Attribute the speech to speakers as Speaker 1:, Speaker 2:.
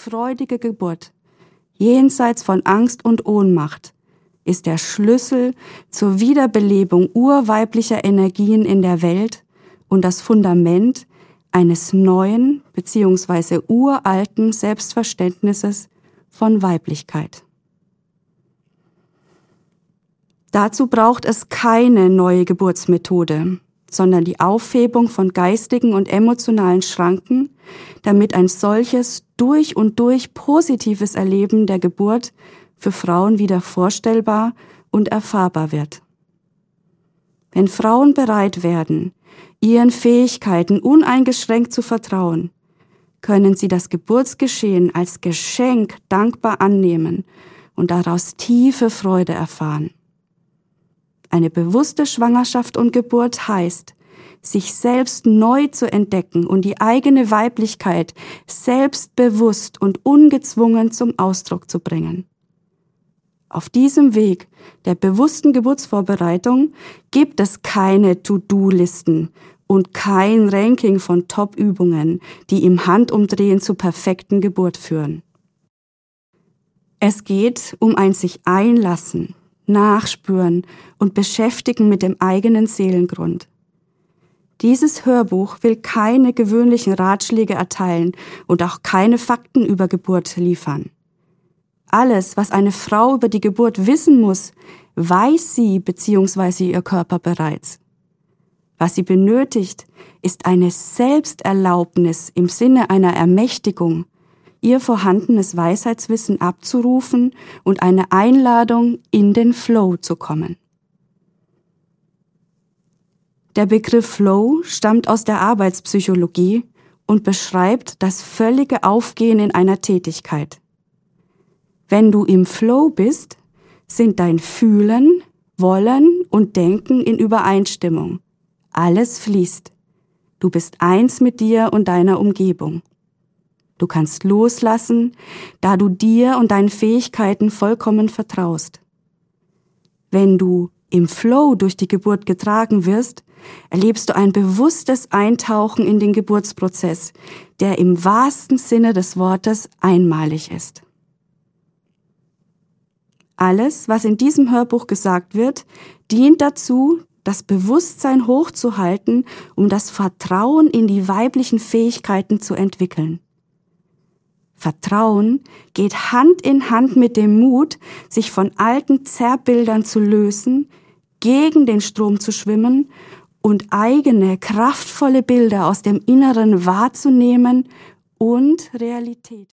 Speaker 1: freudige Geburt, jenseits von Angst und Ohnmacht, ist der Schlüssel zur Wiederbelebung urweiblicher Energien in der Welt und das Fundament eines neuen bzw. uralten Selbstverständnisses von Weiblichkeit. Dazu braucht es keine neue Geburtsmethode, sondern die Aufhebung von geistigen und emotionalen Schranken, damit ein solches durch und durch positives Erleben der Geburt für Frauen wieder vorstellbar und erfahrbar wird. Wenn Frauen bereit werden, ihren Fähigkeiten uneingeschränkt zu vertrauen, können sie das Geburtsgeschehen als Geschenk dankbar annehmen und daraus tiefe Freude erfahren. Eine bewusste Schwangerschaft und Geburt heißt, sich selbst neu zu entdecken und die eigene Weiblichkeit selbstbewusst und ungezwungen zum Ausdruck zu bringen. Auf diesem Weg der bewussten Geburtsvorbereitung gibt es keine To-Do-Listen und kein Ranking von Top-Übungen, die im Handumdrehen zur perfekten Geburt führen. Es geht um ein sich einlassen, nachspüren und beschäftigen mit dem eigenen Seelengrund. Dieses Hörbuch will keine gewöhnlichen Ratschläge erteilen und auch keine Fakten über Geburt liefern. Alles, was eine Frau über die Geburt wissen muss, weiß sie bzw. ihr Körper bereits. Was sie benötigt, ist eine Selbsterlaubnis im Sinne einer Ermächtigung, ihr vorhandenes Weisheitswissen abzurufen und eine Einladung, in den Flow zu kommen. Der Begriff Flow stammt aus der Arbeitspsychologie und beschreibt das völlige Aufgehen in einer Tätigkeit. Wenn du im Flow bist, sind dein Fühlen, Wollen und Denken in Übereinstimmung. Alles fließt. Du bist eins mit dir und deiner Umgebung. Du kannst loslassen, da du dir und deinen Fähigkeiten vollkommen vertraust. Wenn du im Flow durch die Geburt getragen wirst, erlebst du ein bewusstes Eintauchen in den Geburtsprozess, der im wahrsten Sinne des Wortes einmalig ist. Alles, was in diesem Hörbuch gesagt wird, dient dazu, das Bewusstsein hochzuhalten, um das Vertrauen in die weiblichen Fähigkeiten zu entwickeln. Vertrauen geht Hand in Hand mit dem Mut, sich von alten Zerrbildern zu lösen, gegen den Strom zu schwimmen und eigene, kraftvolle Bilder aus dem Inneren wahrzunehmen und Realität